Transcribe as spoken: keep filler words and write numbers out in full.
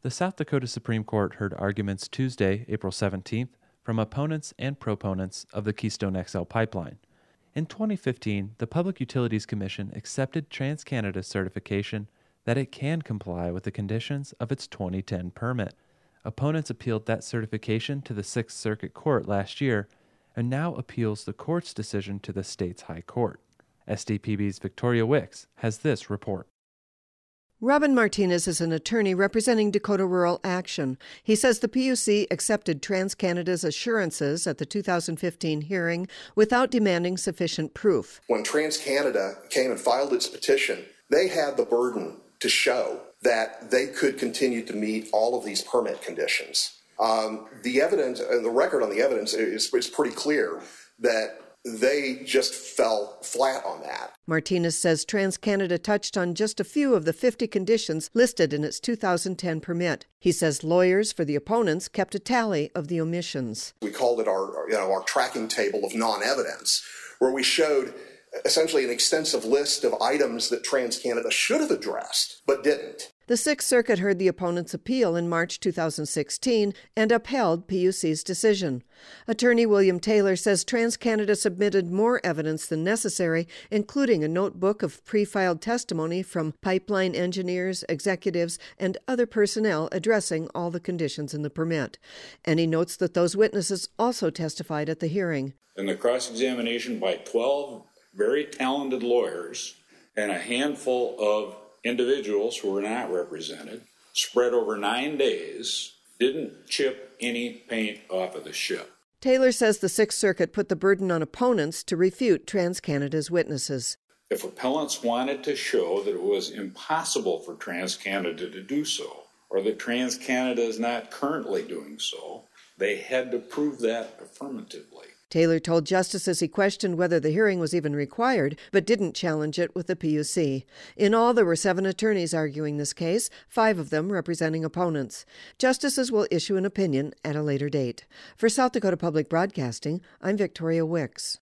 The South Dakota Supreme Court heard arguments Tuesday, April seventeenth, from opponents and proponents of the Keystone X L pipeline. In twenty fifteen, the Public Utilities Commission accepted TransCanada's certification that it can comply with the conditions of its twenty ten permit. Opponents appealed that certification to the Sixth Circuit Court last year and now appeals the court's decision to the state's High Court. S D P B's Victoria Wicks has this report. Robin Martinez is an attorney representing Dakota Rural Action. He says the P U C accepted TransCanada's assurances at the two thousand fifteen hearing without demanding sufficient proof. When TransCanada came and filed its petition, they had the burden to show that they could continue to meet all of these permit conditions. Um, the evidence, uh, the record on the evidence is, is pretty clear that they just fell flat on that. Martinez says TransCanada touched on just a few of the fifty conditions listed in its two thousand ten permit. He says lawyers for the opponents kept a tally of the omissions. We called it our, you know, our tracking table of non-evidence, where we showed essentially an extensive list of items that TransCanada should have addressed, but didn't. The Sixth Circuit heard the opponent's appeal in March two thousand sixteen and upheld P U C's decision. Attorney William Taylor says TransCanada submitted more evidence than necessary, including a notebook of pre-filed testimony from pipeline engineers, executives, and other personnel addressing all the conditions in the permit. And he notes that those witnesses also testified at the hearing. In the cross-examination by twelve very talented lawyers and a handful of individuals who were not represented, spread over nine days, didn't chip any paint off of the ship. Taylor says the Sixth Circuit put the burden on opponents to refute TransCanada's witnesses. If appellants wanted to show that it was impossible for TransCanada to do so, or that TransCanada is not currently doing so, they had to prove that affirmatively. Taylor told justices he questioned whether the hearing was even required, but didn't challenge it with the P U C. In all, there were seven attorneys arguing this case, five of them representing opponents. Justices will issue an opinion at a later date. For South Dakota Public Broadcasting, I'm Victoria Wicks.